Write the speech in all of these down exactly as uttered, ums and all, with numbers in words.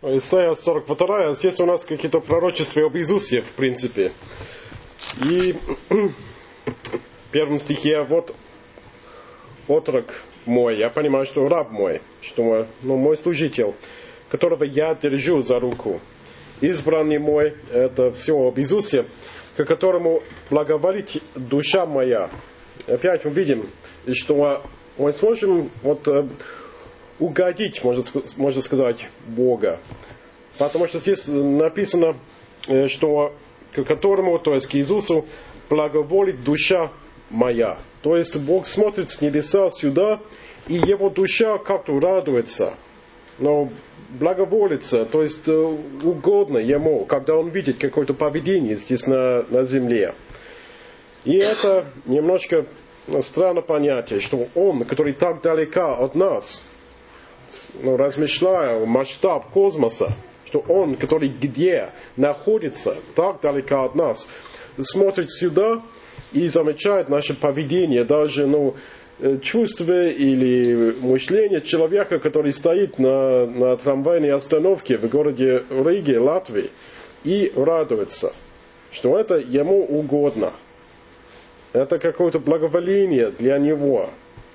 Исайя сорок два, здесь у нас какие-то пророчества об Иисусе, в принципе. И в первом стихе: вот отрок мой, я понимаю, что раб мой, что ну, мой служитель, которого я держу за руку. Избранный мой, это все об Иисусе, к которому благоволит душа моя. Опять мы видим, что мы сможем вот, угодить, можно, можно сказать, Бога. Потому что здесь написано, что к которому, то есть к Иисусу, благоволит душа моя. То есть Бог смотрит с небеса сюда, и его душа как-то радуется, но благоволится, то есть угодно ему, когда он видит какое-то поведение здесь на, на земле. И это немножко странное понятие, что он, который так далеко от нас, ну, размышляя о масштабе космоса, что он, который где находится, так далеко от нас, смотрит сюда и замечает наше поведение, даже ну, чувства или мышление человека, который стоит на, на трамвайной остановке в городе Риге, Латвии, и радуется, что это ему угодно. Это какое-то благоволение для него.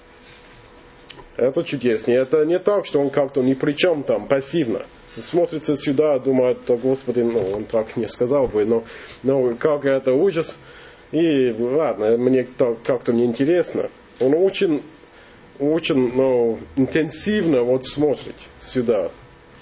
Это чудесно. Это не так, что он как-то ни при чем там, пассивно. Смотрится сюда, думает: да, Господи, ну, он так не сказал бы, но, но как это ужас. И ладно, мне как-то неинтересно. Он очень, очень ну, интенсивно вот смотрит сюда.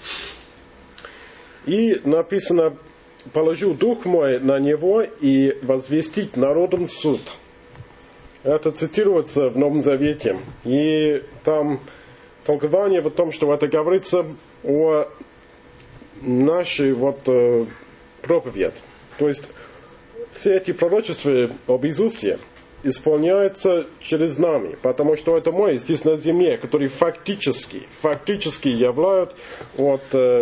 И написано: положу дух мой на него и возвестить народам суд. Это цитируется в Новом Завете. И там толкование в том, что это говорится о нашей вот э, проповеди. То есть все эти пророчества об Иисусе исполняются через нами, потому что это мы здесь на земле, которые фактически, фактически являют вот, э,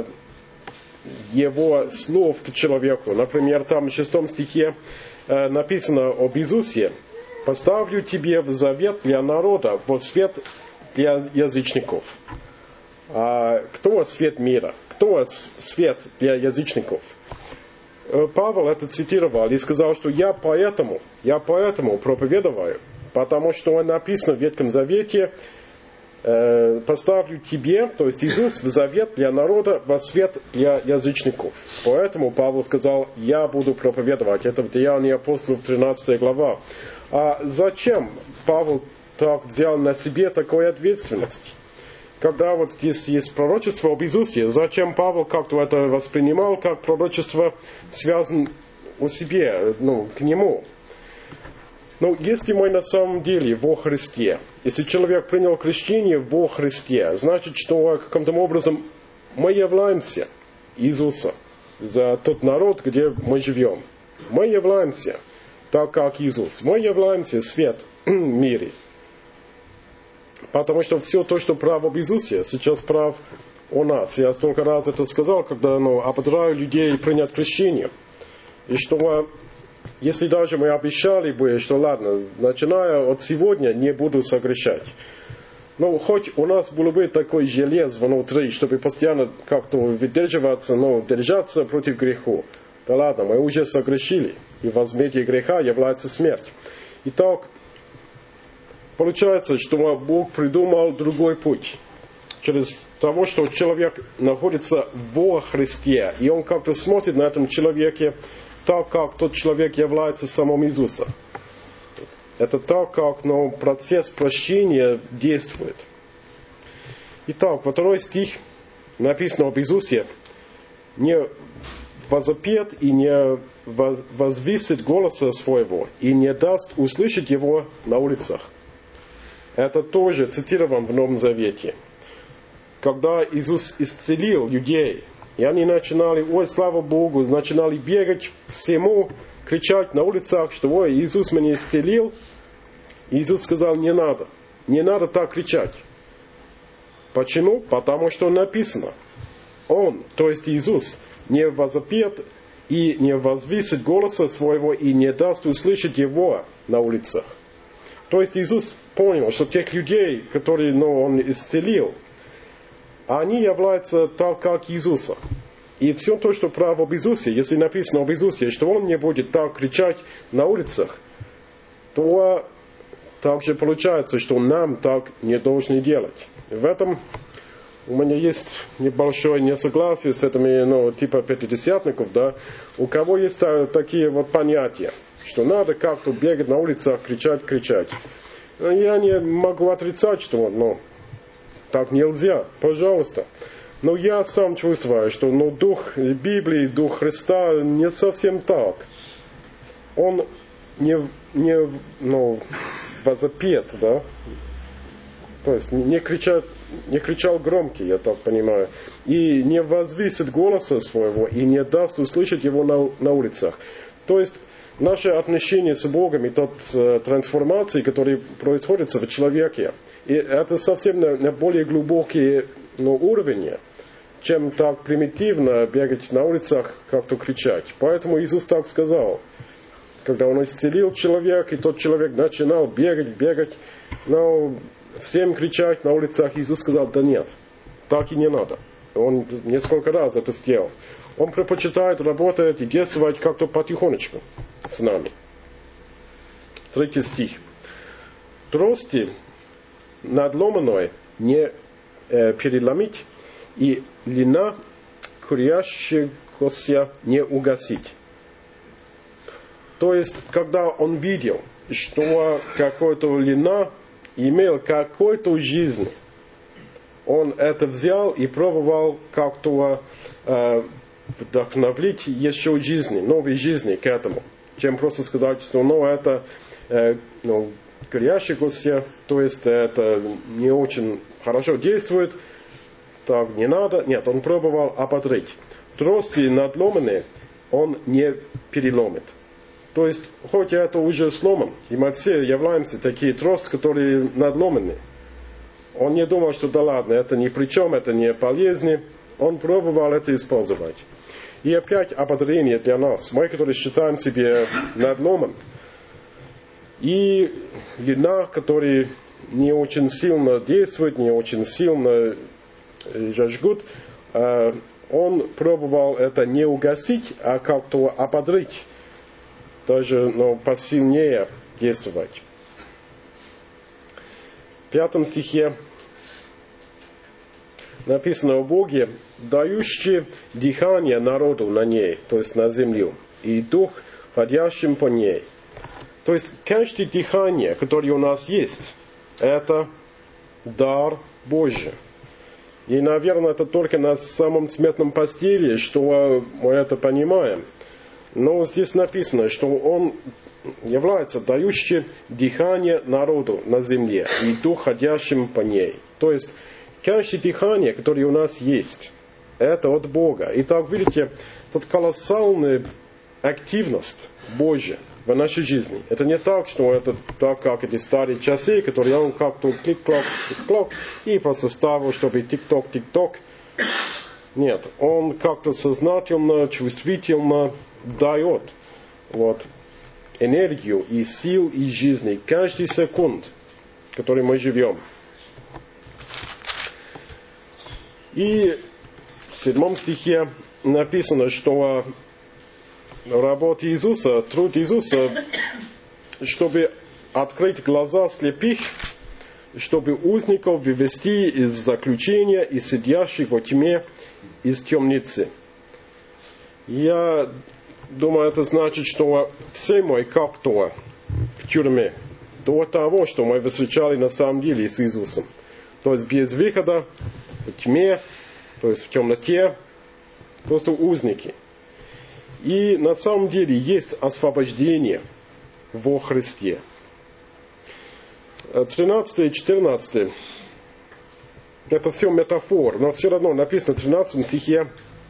его слов к человеку. Например, там в шестом стихе э, написано об Иисусе: «Поставлю тебе в завет для народа, во свет для язычников». А кто свет мира? Кто свет для язычников? Павел это цитировал и сказал, что я поэтому, я поэтому проповедую, потому что написано в Ветхом Завете: «Поставлю тебе», то есть Иисус, в завет для народа, во свет для язычников. Поэтому Павел сказал: я буду проповедовать. Это в Деянии апостолов, тринадцатая глава. А зачем Павел так взял на себе такую ответственность? Когда вот здесь есть пророчество об Иисусе, зачем Павел как-то это воспринимал, как пророчество связано о себе, ну, к нему? Ну, если мы на самом деле во Христе, если человек принял крещение во Христе, значит, что каким-то образом мы являемся Иисусом за тот народ, где мы живем. Мы являемся так, как Иисус. Мы являемся свет в мире. Потому что все то, что прав об Иисусе, сейчас прав о нас. Я столько раз это сказал, когда ну, ободряю людей принять крещение. И что если даже мы обещали бы, что ладно, начиная от сегодня не буду согрешать. Ну, хоть у нас было бы такое железо внутри, чтобы постоянно как-то выдерживаться, но держаться против греха. Да ладно, мы уже согрешили, и возмездие греха является смерть. Итак, получается, что Бог придумал другой путь. Через того, что человек находится во Христе, и он как-то смотрит на этом человеке так, как тот человек является самым Иисусом. Это так, как ну, процесс прощения действует. Итак, во второй стих написано об Иисусе: не возопьет и не возвысит голоса своего, и не даст услышать его на улицах. Это тоже цитировано в Новом Завете. Когда Иисус исцелил людей, и они начинали: ой, слава Богу, начинали бегать всему, кричать на улицах, что ой, Иисус меня исцелил. Иисус сказал: не надо, не надо так кричать. Почему? Потому что написано: Он, то есть Иисус, не возопьет и не возвысит голоса своего, и не даст услышать его на улицах. То есть Иисус понял, что тех людей, которые ну, Он исцелил, они являются так, как Иисуса. И все то, что про об Иисусе, если написано об Иисусе, что Он не будет так кричать на улицах, то также получается, что нам так не должны делать. В этом у меня есть небольшое несогласие с этими, ну, типа пятидесятников, да, у кого есть такие вот понятия, что надо как-то бегать на улицах, кричать, кричать. Я не могу отрицать, что, ну, так нельзя, пожалуйста. Но я сам чувствую, что, ну, дух Библии, дух Христа не совсем так. Он не, не ну, возопет, да, то есть не кричал, не кричал громкий, я так понимаю, и не возвысит голоса своего, и не даст услышать его на, на улицах. То есть наше отношение с Богом и тот э, трансформации, которая происходит в человеке, и это совсем на, на более глубокие, ну, уровни, чем так примитивно бегать на улицах, как-то кричать. Поэтому Иисус так сказал. Когда Он исцелил человека, и тот человек начинал бегать, бегать, но всем кричать на улицах, Иисус сказал: да нет, так и не надо. Он несколько раз это сделал. Он предпочитает работать и действовать как-то потихонечку с нами. Третий стих. Трости надломанной не э, переломить, и лина курящегося не угасить. То есть, когда он видел, что какой-то лина имел какой-то жизнь, он это взял и пробовал как-то э, вдохновить еще жизни, новой жизни к этому. Чем просто сказать, что ну, это э, ну, горящегося, то есть это не очень хорошо действует, так не надо. Нет, он пробовал ободрить. Трости надломанные он не переломит. То есть, хоть это уже сломан, и мы все являемся такие трости, которые надломаны. Он не думал, что да ладно, это ни при чем, это не полезно. Он пробовал это использовать. И опять ободрение для нас. Мы, которые считаем себя надломан. И лина, который не очень сильно действует, не очень сильно жажгут, он пробовал это не угасить, а как-то ободрить. Даже, ну, посильнее действовать. В пятом стихе написано о Боге, дающий дыхание народу на ней, то есть на землю, и дух, ходящим по ней. То есть каждое дыхание, которое у нас есть, это дар Божий. И, наверное, это только на самом смертном постеле, что мы это понимаем. Но здесь написано, что Он является дающим дыхание народу на земле и дух, ходящим по ней. То есть, каждое дыхание, которое у нас есть, это от Бога. И так, видите, тут колоссальная активность Божья в нашей жизни. Это не так, что это так, как эти старые часы, которые он как-то клик-клок, клик-клок, и просто ставил, чтобы тик-ток, тик-ток. Нет, он как-то сознательно, чувствительно дает вот, энергию и сил и жизни каждый секунд, в которой мы живем. И в седьмом стихе написано, что работа Иисуса, труд Иисуса, чтобы открыть глаза слепых, чтобы узников вывести из заключения и сидящих во тьме из темницы. Я думаю, это значит, что все мы как-то в тюрьме до того, что мы встречали на самом деле с Иисусом. То есть без выхода, в тьме, то есть в темноте, просто узники. И на самом деле есть освобождение во Христе. тринадцатый и четырнадцатый это все метафор, но все равно написано в тринадцатом стихе,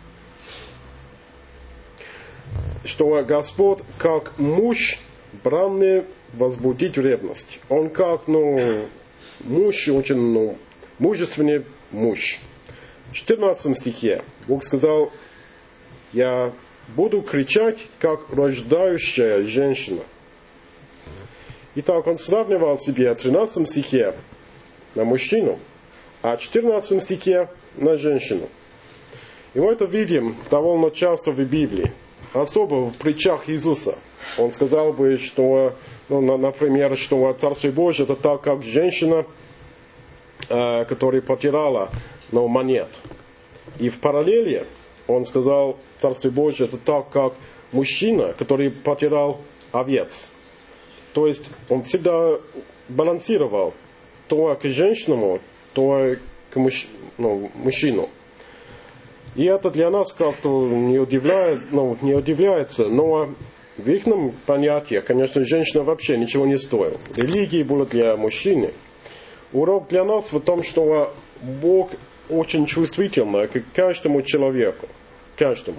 что Господь как муж бранный возбудить ревность. Он как, ну, муж, очень, ну, мужественный муж. В четырнадцатом стихе Бог сказал: я буду кричать, как рождающая женщина. Итак, он сравнивал себе в тринадцатом стихе на мужчину, а в четырнадцатом стихе на женщину. И мы это видим довольно часто в Библии, особо в притчах Иисуса. Он сказал бы, что, ну, например, что Царствие Божие это так, как женщина, э, которая потеряла, ну, монет. И в параллели он сказал, Царствие Божие это так, как мужчина, который потерял овец. То есть он всегда балансировал то к женщинам, то к мужч... ну, мужчину. И это для нас как-то не удивляет, ну, не удивляется, но в их понятии, конечно, женщина вообще ничего не стоит. Религия была для мужчины. Урок для нас в том, что Бог очень чувствительный к каждому человеку. Каждому.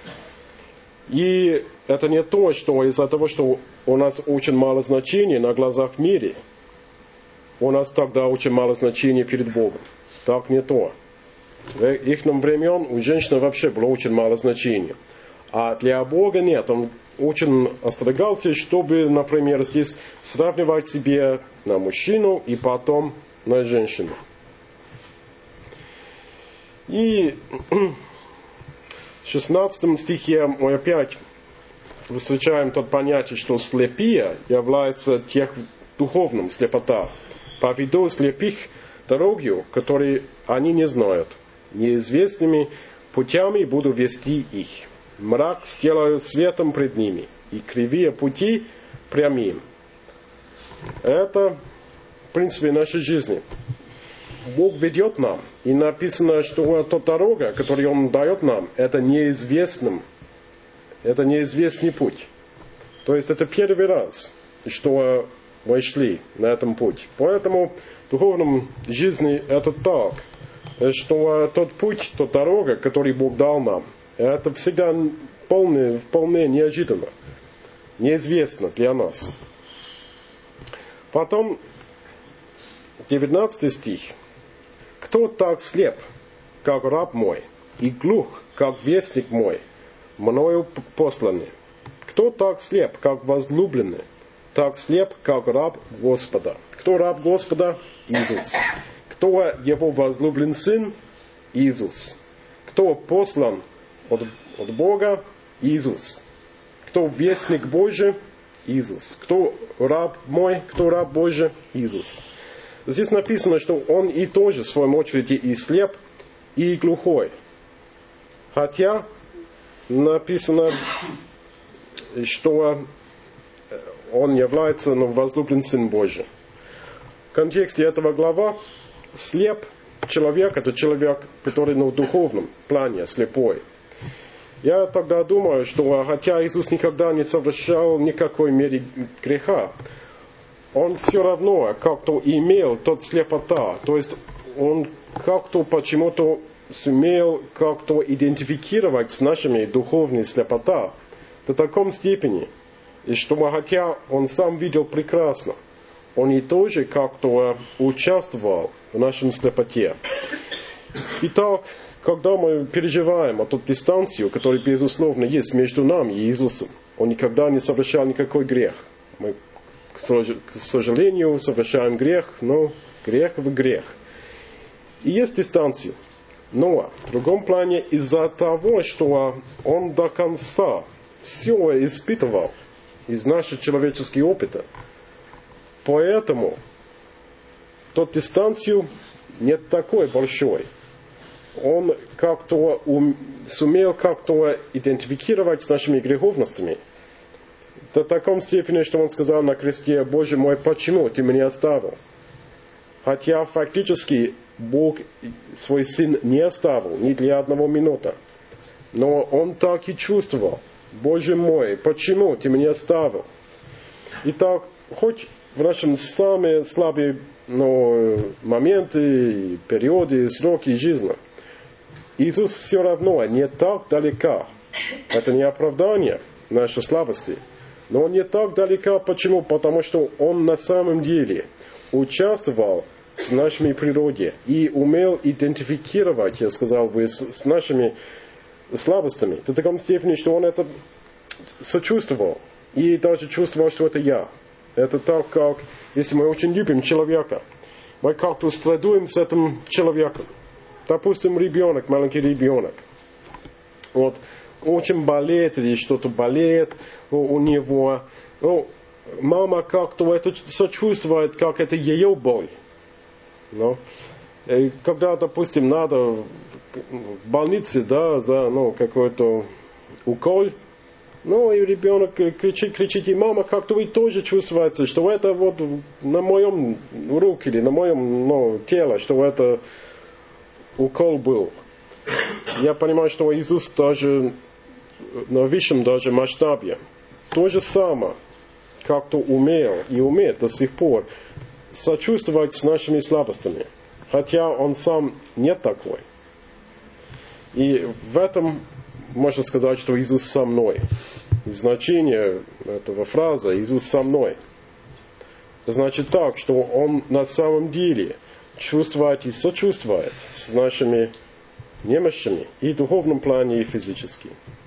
И это не то, что из-за того, что у нас очень мало значения на глазах в мире, у нас тогда очень мало значения перед Богом. Так не то. В их времен у женщины вообще было очень мало значения. А для Бога нет. Он очень остерегался, чтобы, например, здесь сравнивать себе на мужчину и потом на женщину. И в шестнадцатом стихе мы опять встречаем то понятие, что слепые являются тех духовным слепота. Поведу слепых дорогою, которые они не знают. Неизвестными путями буду вести их. Мрак сделаю светом пред ними, и кривые пути прямым. Это, в принципе, наша жизнь. Бог ведет нам, и написано, что та дорога, которую Он дает нам, это неизвестным, это неизвестный путь. То есть это первый раз, что мы шли на этом пути. Поэтому в духовном жизни это так, что тот путь, та дорога, которую Бог дал нам, это всегда вполне, вполне неожиданно, неизвестно для нас. Потом девятнадцатый стих. Кто так слеп, как раб мой, и глух, как вестник мой, мною посланный? Кто так слеп, как возлюбленный, так слеп, как раб Господа? Кто раб Господа? Иисус. Кто его возлюблен сын? Иисус. Кто послан от, от Бога? Иисус. Кто вестник Божий? Иисус. Кто раб мой? Кто раб Божий? Иисус. Здесь написано, что он и тоже в своем очереди и слеп, и глухой. Хотя написано, что он является, ну, возлюблен сын Божий. В контексте этого глава слеп человек, это человек, который, ну, в духовном плане слепой. Я тогда думаю, что хотя Иисус никогда не совершал никакой мере греха, он все равно как-то имел тот слепота. То есть он как-то почему-то сумел как-то идентифицировать с нашими духовными слепота до такой степени, и что хотя он сам видел прекрасно, он и тоже как-то участвовал в нашем слепоте. Итак, когда мы переживаем эту дистанцию, которая, безусловно, есть между нами и Иисусом, он никогда не совершал никакой грех. Мы, к сожалению, совершаем грех, но грех в грех. И есть дистанция. Но в другом плане из-за того, что он до конца все испытывал из нашего человеческого опыта, поэтому тот дистанцию не такой большой. Он как-то ум, сумел как-то идентифицировать с нашими греховностями до такой степени, что он сказал на кресте: «Боже мой, почему ты меня оставил?» Хотя фактически Бог свой сын не оставил ни для одного минуты. Но он так и чувствовал: «Боже мой, почему ты меня оставил?» Итак, хоть в нашем самые слабые, но, моменты, периоды, сроки жизни, Иисус все равно не так далеко. Это не оправдание нашей слабости. Но он не так далеко. Почему? Потому что он на самом деле участвовал с нашими природой и умел идентифицировать, я сказал бы, с, с нашими слабостями до такой степени, что он это сочувствовал и даже чувствовал, что это я. Это так, как если мы очень любим человека, мы как-то страдуем с этим человеком. Допустим, ребенок, маленький ребенок. вот, очень болеет или что-то болеет у, у него, ну, мама как-то это сочувствует, как это ее боль. Ну, и когда, допустим, надо в больнице, да, за ну, какой-то укол, ну, и ребенок кричит, кричит, и мама как-то вы тоже чувствуете, что это вот на моем руке или на моем ну, теле, что это укол был. Я понимаю, что Иисус даже на высшем даже масштабе то же самое как-то умел и умеет до сих пор сочувствовать с нашими слабостями. Хотя он сам не такой. И в этом можно сказать, что Иисус со мной. И значение этого фразы «Иисус со мной» значит так, что Он на самом деле чувствует и сочувствует с нашими немощами и в духовном плане, и физически.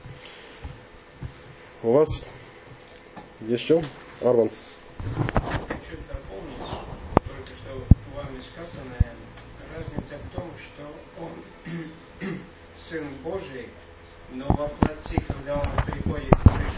У вас еще? Арванс. Хочу дополнить только что вами сказанное. Разница в том, что он Сын Божий, но во плоти, когда он приходит